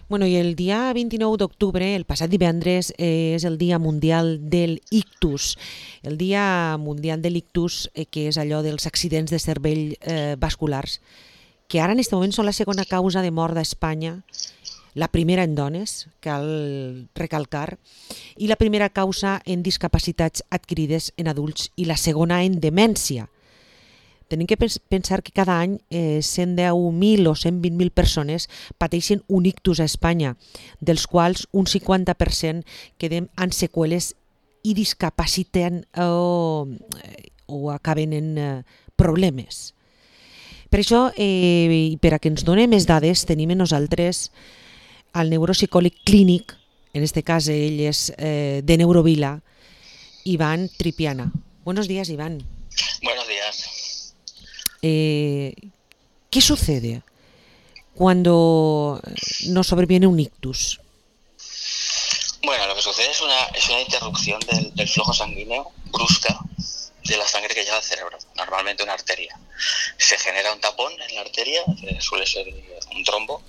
Bueno, i el dia 29 d'octubre, el passat divendres, és el Dia Mundial del Ictus. El Dia Mundial de l'Ictus, que és allò dels accidents de cervell vasculars, que ara en aquest moment són la segona causa de mort d'Espanya, la primera en dones, cal recalcar, i la primera causa en discapacitats adquirides en adults i la segona en demència. Tenim que pensar que cada any 110.000 o 120.000 persones pateixen un ictus a Espanya, dels quals un 50% queden amb seqüeles i discapaciten o acaben en problemes. Per això, i per a que ens doni més dades, tenim en nosaltres al neuropsicòleg clínic, en este cas ell és de Neurovila, Iván Tripiana. Buenos días, Iván. Buenos días. ¿Qué sucede cuando nos sobreviene un ictus? Bueno, lo que sucede es una interrupción del flujo sanguíneo brusca de la sangre que llega al cerebro, normalmente una arteria. Se genera un tapón en la arteria, que suele ser un trombo,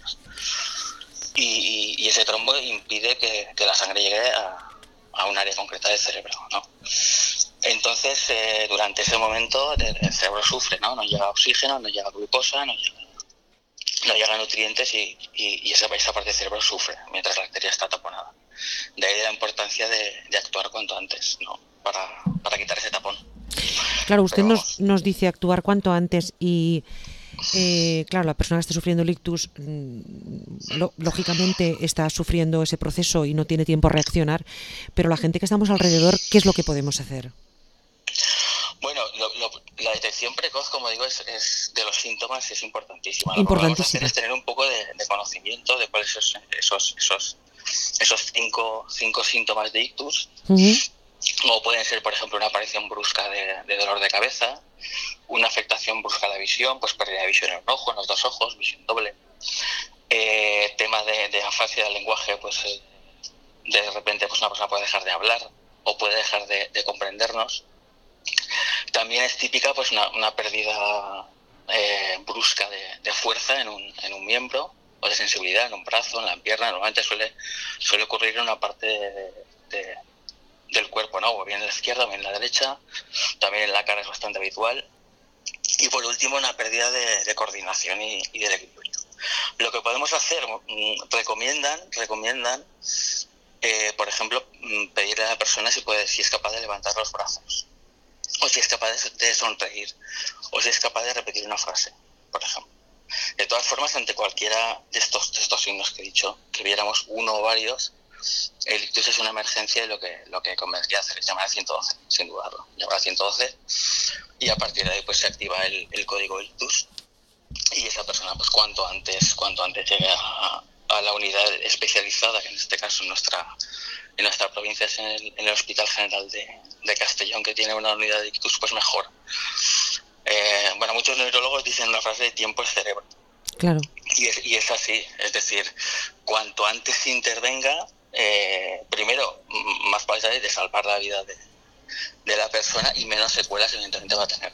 y ese trombo impide que la sangre llegue a un área concreta del cerebro, ¿no? Entonces, durante ese momento el cerebro sufre, ¿no? No llega oxígeno, no llega glucosa, no llega nutrientes y esa parte del cerebro sufre mientras la arteria está taponada. De ahí la importancia de actuar cuanto antes, ¿no? Para quitar ese tapón. Claro, usted nos dice actuar cuanto antes y claro, la persona que está sufriendo el ictus lógicamente está sufriendo ese proceso y no tiene tiempo a reaccionar, pero la gente que estamos alrededor, ¿qué es lo que podemos hacer? Bueno, la detección precoz, como digo, es de los síntomas es importantísima. Importantísima. Lo que vamos a hacer es tener un poco de conocimiento de cuáles son esos cinco síntomas de ictus. Uh-huh. Como pueden ser, por ejemplo, una aparición brusca de dolor de cabeza, una afectación brusca de la visión, pues pérdida de visión en un ojo, en los dos ojos, visión doble. Tema de afasia del lenguaje, pues de repente pues una persona puede dejar de hablar o puede dejar de comprendernos. También es típica pues una pérdida brusca de fuerza en un miembro o de sensibilidad en un brazo, en la pierna. Normalmente suele ocurrir en una parte del cuerpo, ¿no? O bien en la izquierda o bien en la derecha. También en la cara es bastante habitual. Y por último, una pérdida de coordinación y del equilibrio. Lo que podemos hacer, recomiendan por ejemplo, pedirle a la persona si es capaz de levantar los brazos, o si es capaz de sonreír, o si es capaz de repetir una frase, por ejemplo. De todas formas, ante cualquiera de estos signos que he dicho, que viéramos uno o varios, el ictus es una emergencia y lo que convendría hacer es llamar al 112, sin dudarlo. Llamar al 112 y a partir de ahí pues se activa el código ictus y esa persona pues cuanto antes llegue a la unidad especializada, que en este caso en nuestra provincia es en el Hospital General de Castellón, que tiene una unidad de ictus, pues mejor. Bueno, muchos neurólogos dicen la frase de tiempo es cerebro. Claro. Y es así, es decir, cuanto antes se intervenga, primero, más posibilidades de salvar la vida de la persona y menos secuelas evidentemente va a tener.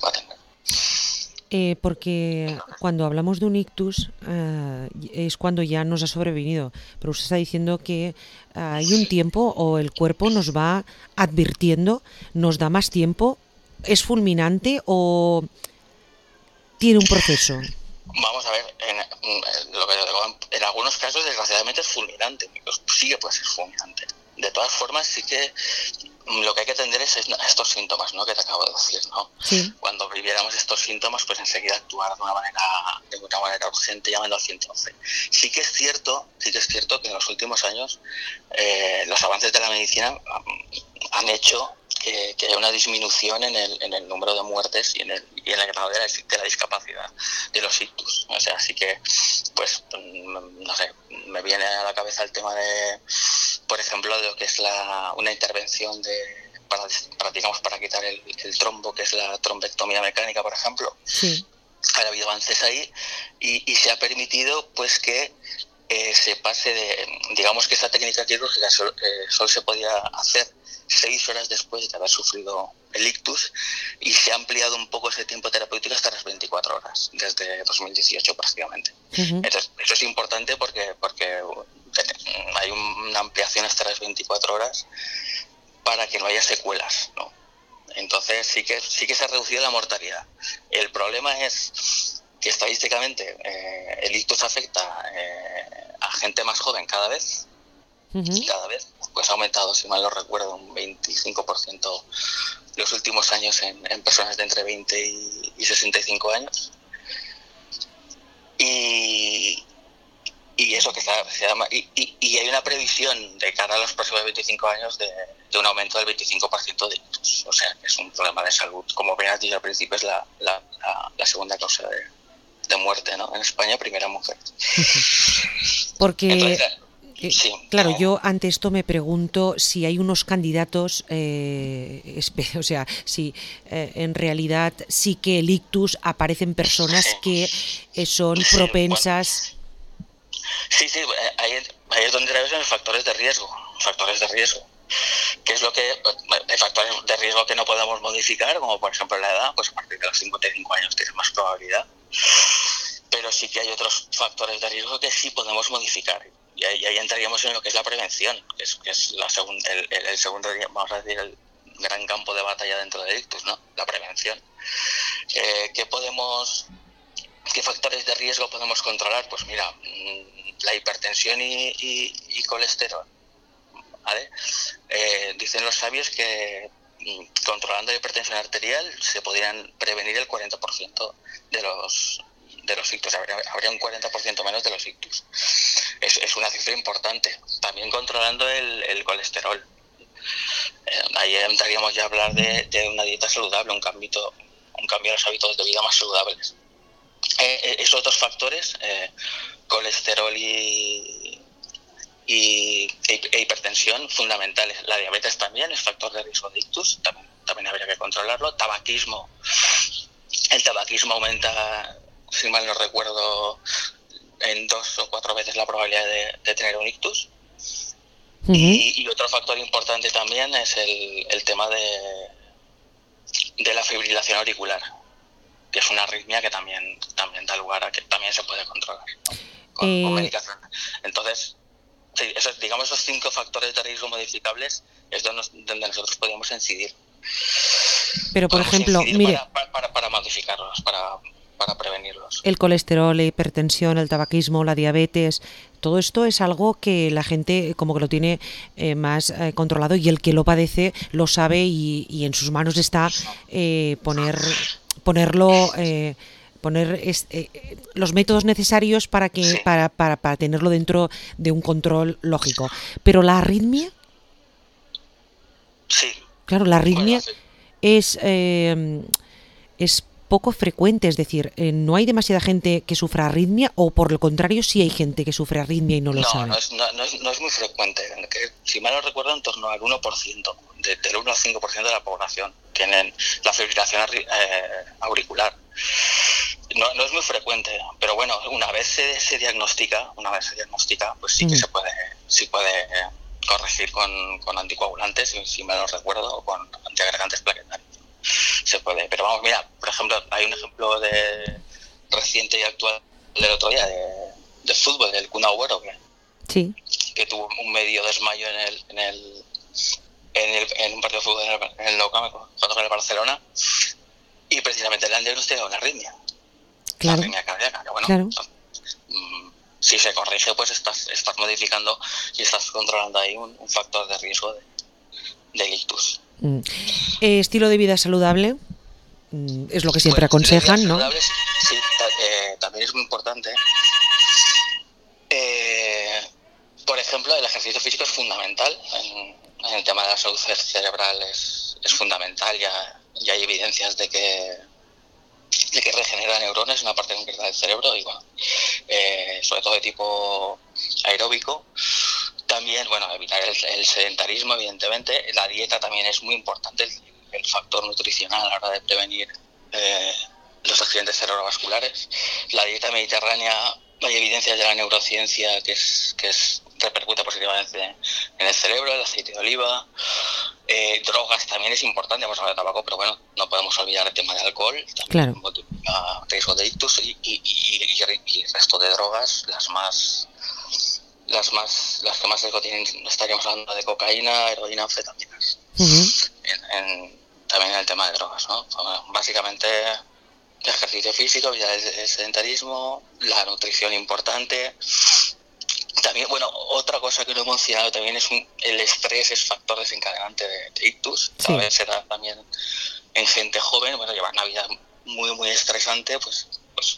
Porque cuando hablamos de un ictus es cuando ya nos ha sobrevenido, pero usted está diciendo que hay un tiempo o el cuerpo nos va advirtiendo, nos da más tiempo, ¿es fulminante o tiene un proceso? Vamos a ver, en algunos casos desgraciadamente es fulminante, sí que puede ser fulminante. De todas formas, sí que lo que hay que atender es estos síntomas, ¿no? Que te acabo de decir, ¿no? Sí. Cuando viviéramos estos síntomas, pues enseguida actuar de una manera urgente llamando al 112. Sí que es cierto que en los últimos años los avances de la medicina han hecho que haya una disminución en el número de muertes y en el grado de la discapacidad de los ictus. O sea, así que, pues, no sé, me viene a la cabeza el tema de, por ejemplo, de lo que es una intervención para quitar el trombo, que es la trombectomía mecánica, por ejemplo. Sí. Ha habido avances ahí y se ha permitido, pues, que se pase digamos que esa técnica quirúrgica solo se podía hacer 6 horas después de haber sufrido el ictus y se ha ampliado un poco ese tiempo terapéutico hasta las 24 horas, desde 2018 prácticamente. Uh-huh. Entonces, eso es importante porque hasta las 24 horas para que no haya secuelas, ¿no? Entonces sí que se ha reducido la mortalidad. El problema es que estadísticamente el ictus afecta a gente más joven cada vez, pues ha aumentado, si mal no recuerdo, un 25% los últimos años en personas de entre 20 y 65 años. Y eso que se llama, y hay una previsión de cara a los próximos 25 años de un aumento del 25% de ictus. O sea, es un problema de salud. Como bien has dicho al principio, es la segunda causa de muerte, ¿no? En España, primera mujer. Porque... Entonces, sí, claro, yo ante esto me pregunto si hay unos candidatos, o sea, si en realidad sí que el ictus aparece en personas que son propensas... Sí, ahí es donde tenemos los factores de riesgo, que es lo que hay factores de riesgo que no podemos modificar, como por ejemplo la edad, pues a partir de los 55 años tienes más probabilidad, pero sí que hay otros factores de riesgo que sí podemos modificar, y ahí entraríamos en lo que es la prevención, que es el segundo, vamos a decir, el gran campo de batalla dentro del ictus, ¿no? La prevención. ¿Qué factores de riesgo podemos controlar? Pues mira, la hipertensión y colesterol, ¿vale? Dicen los sabios que controlando la hipertensión arterial se podrían prevenir el 40% de los ictus, habría un 40% menos de los ictus. Es una cifra importante. También controlando el colesterol. Ahí entraríamos ya a hablar de una dieta saludable, un cambio en los hábitos de vida más saludables. Esos dos factores, colesterol e hipertensión, fundamentales. La diabetes también es factor de riesgo de ictus, también habría que controlarlo. El tabaquismo aumenta, si mal no recuerdo, en 2 o 4 veces la probabilidad de tener un ictus. Y otro factor importante también es el tema de la fibrilación auricular, que es una arritmia que también da lugar a que también se puede controlar, ¿no? con medicación. Entonces, sí, esos 5 factores de riesgo modificables es donde nosotros podemos incidir. Pero, por ejemplo, mire, para modificarlos, para prevenirlos. El colesterol, la hipertensión, el tabaquismo, la diabetes, todo esto es algo que la gente como que lo tiene más controlado, y el que lo padece lo sabe, y en sus manos está poner los métodos necesarios para que Sí. para tenerlo dentro de un control lógico. Pero la arritmia, Sí. claro, la arritmia Bueno, sí. es poco frecuente, es decir, no hay demasiada gente que sufra arritmia, o por el contrario, sí hay gente que sufre arritmia y no lo sabe. No es muy frecuente. Si mal no recuerdo, en torno al 1%, del 1 al 5% de la población tienen la fibrilación auricular. No es muy frecuente, pero bueno, una vez se diagnostica, pues sí que se puede corregir con anticoagulantes, si mal no recuerdo, o con antiagregantes plaquetarios. Se puede, pero vamos, mira, por ejemplo, hay un ejemplo reciente y actual del otro día de fútbol, del Kun Agüero, que tuvo un medio desmayo en un partido de fútbol en el Nou Camp contra el Barcelona, y precisamente le han diagnosticado una arritmia. Claro. Una arritmia cardíaca, que bueno, claro. Si se corrige, pues estás modificando y estás controlando ahí un factor de riesgo del ictus. Estilo de vida saludable, es lo que siempre aconsejan, ¿no? Sí, también es muy importante. Por ejemplo, el ejercicio físico es fundamental. En el tema de la salud cerebral es fundamental. Ya hay evidencias de que regenera neuronas en una parte concreta del cerebro, y bueno, sobre todo de tipo aeróbico. También, bueno, evitar el sedentarismo, evidentemente. La dieta también es muy importante, el factor nutricional a la hora de prevenir los accidentes cerebrovasculares. La dieta mediterránea, hay evidencias de la neurociencia que repercute positivamente en el cerebro, el aceite de oliva. Drogas también es importante, hemos hablado de tabaco, pero bueno, no podemos olvidar el tema de alcohol, también riesgo de ictus, y el resto de drogas, las más las que más riesgo tienen, estaríamos hablando de cocaína, heroína, anfetaminas. Ujú. También en el tema de drogas, ¿no? Básicamente ejercicio físico, vida del sedentarismo, la nutrición importante. También, bueno, otra cosa que no he mencionado también es el estrés es factor desencadenante de ictus. Cada Sí. vez se da también en gente joven, bueno, llevar una vida muy, muy estresante, pues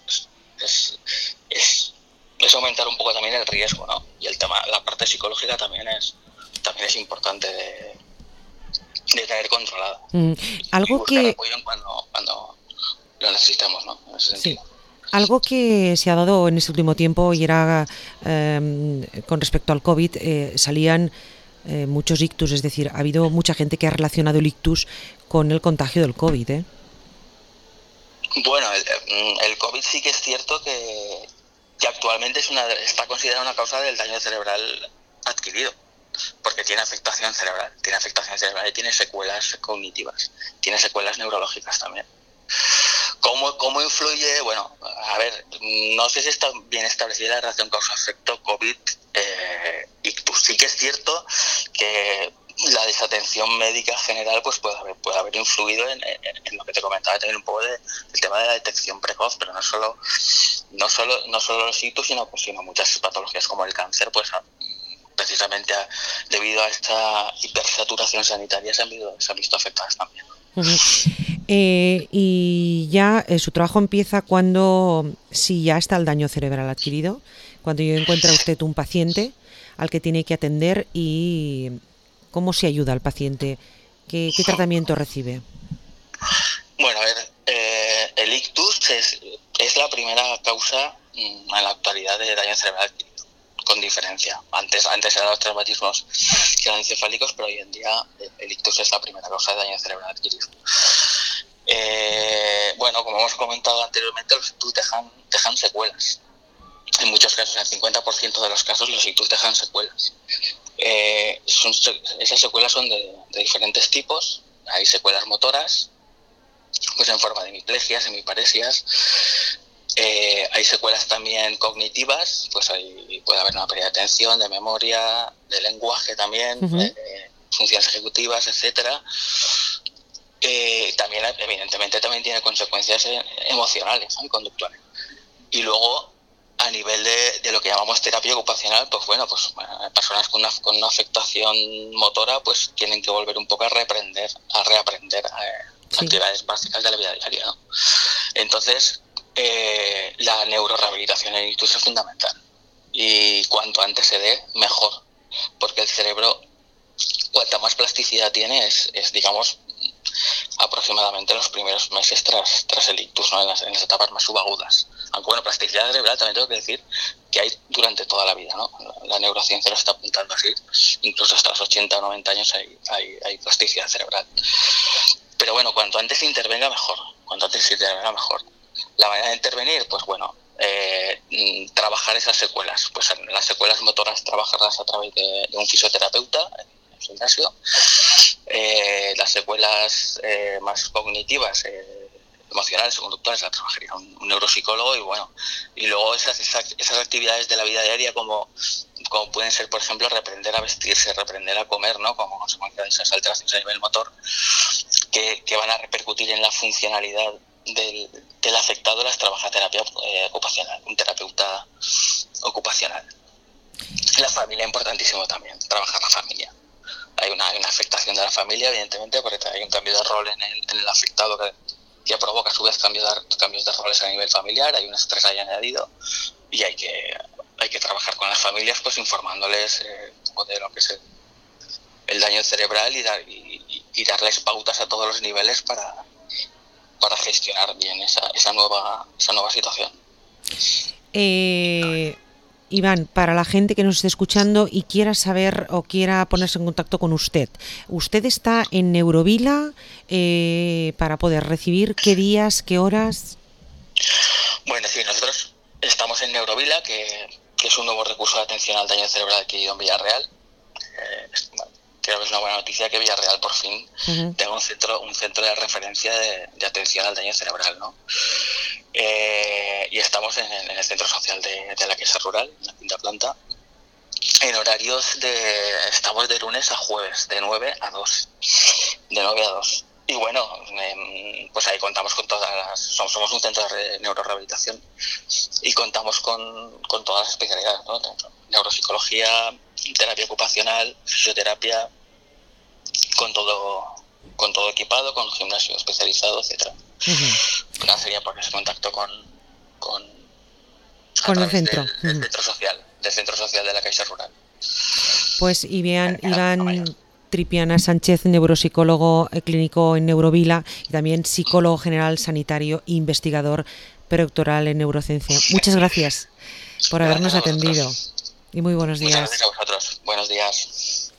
es aumentar un poco también el riesgo, ¿no? Y el tema, la parte psicológica también es importante de tener controlada. Y Algo buscar que, apoyo cuando lo necesitamos, ¿no? En ese sí, sentido. algo que se ha dado en este último tiempo y era con respecto al COVID, salían muchos ictus, es decir, ha habido mucha gente que ha relacionado el ictus con el contagio del COVID, ¿eh? Bueno, el COVID sí que es cierto que actualmente está considerada una causa del daño cerebral adquirido, porque tiene afectación cerebral y tiene secuelas cognitivas, tiene secuelas neurológicas también. ¿Cómo influye? Bueno, a ver, no sé si está bien establecida la relación causa-efecto COVID-ictus. Sí que es cierto que la desatención médica general pues puede haber influido en lo que te comentaba también un poco del tema de la detección precoz, pero no solo los ictus, sino muchas patologías como el cáncer, pues precisamente debido a esta hipersaturación sanitaria se han visto afectadas también. Uh-huh. Y ya su trabajo empieza si ya está el daño cerebral adquirido, cuando ya encuentra usted un paciente al que tiene que atender y cómo se ayuda al paciente, qué tratamiento recibe. Bueno, a ver, el ictus es la primera causa en la actualidad de daño cerebral adquirido, con diferencia. Antes eran los traumatismos craneoencefálicos, pero hoy en día el ictus es la primera causa de daño cerebral adquirido. Bueno, como hemos comentado anteriormente, los ictus dejan secuelas. En muchos casos, en el 50% de los casos, los ictus dejan secuelas. Esas secuelas son de diferentes tipos. Hay secuelas motoras, pues en forma de hemiplegias, hemiparesias. Hay secuelas también cognitivas, pues puede haber una pérdida de atención, de memoria, de lenguaje también, Uh-huh. funciones ejecutivas, etcétera. También, evidentemente, también tiene consecuencias emocionales y conductuales. Y luego, a nivel de lo que llamamos terapia ocupacional, pues bueno, personas con una afectación motora pues tienen que volver un poco a reaprender Sí. actividades básicas de la vida diaria, ¿no? Entonces, la neurorehabilitación en ictus es fundamental. Y cuanto antes se dé, mejor. Porque el cerebro, cuanta más plasticidad tiene, es digamos, aproximadamente los primeros meses tras el ictus, ¿no? en las etapas más subagudas. Aunque bueno, plasticidad cerebral también tengo que decir que hay durante toda la vida, ¿no? La neurociencia lo está apuntando así, incluso hasta los 80 o 90 años hay plasticidad cerebral. Pero bueno, cuanto antes se intervenga, mejor. La manera de intervenir, pues bueno, trabajar esas secuelas. Pues las secuelas motoras, trabajarlas a través de un fisioterapeuta en el gimnasio. Las secuelas más cognitivas, emocionales o conductuales, las trabajaría un neuropsicólogo. Y bueno, y luego esas actividades de la vida diaria como pueden ser, por ejemplo, reprender a vestirse, reprender a comer, ¿no? Como consecuencia de esas alteraciones a nivel motor que van a repercutir en la funcionalidad del afectado. Las trabaja terapia ocupacional, un terapeuta ocupacional. La familia, importantísimo también, trabajar la familia. Hay una afectación de la familia, evidentemente, porque hay un cambio de rol en el afectado que provoca a su vez cambios de roles a nivel familiar, hay un estrés ahí añadido y hay que trabajar con las familias, pues informándoles de lo que es el daño cerebral y darles pautas a todos los niveles para gestionar bien esa nueva situación. Iván, para la gente que nos esté escuchando y quiera saber o quiera ponerse en contacto con usted está en Neurovila para poder recibir qué días, qué horas. Bueno, sí, nosotros estamos en Neurovila, que es un nuevo recurso de atención al daño cerebral adquirido en Villarreal. Creo que es una buena noticia que Villarreal por fin tenga un centro de referencia de atención al daño cerebral, ¿no? Y estamos en el centro social de la Casa Rural, en la quinta planta. en horarios estamos de lunes a jueves, de 9 a 2. De 9 a 2. Y bueno, pues ahí contamos con todas somos un centro de neurorehabilitación y contamos con todas las especialidades, ¿no? Neuropsicología, terapia ocupacional, fisioterapia, con todo equipado, con gimnasio especializado, etcétera. Nada, sería ponerse en contacto con el centro. Del centro social de la Caixa Rural. Pues Iván Tripiana Sánchez, neuropsicólogo clínico en Neurovila y también psicólogo general sanitario e investigador predoctoral en neurociencia. Muchas gracias por habernos atendido y muy buenos días. Muchas gracias a vosotros. Buenos días.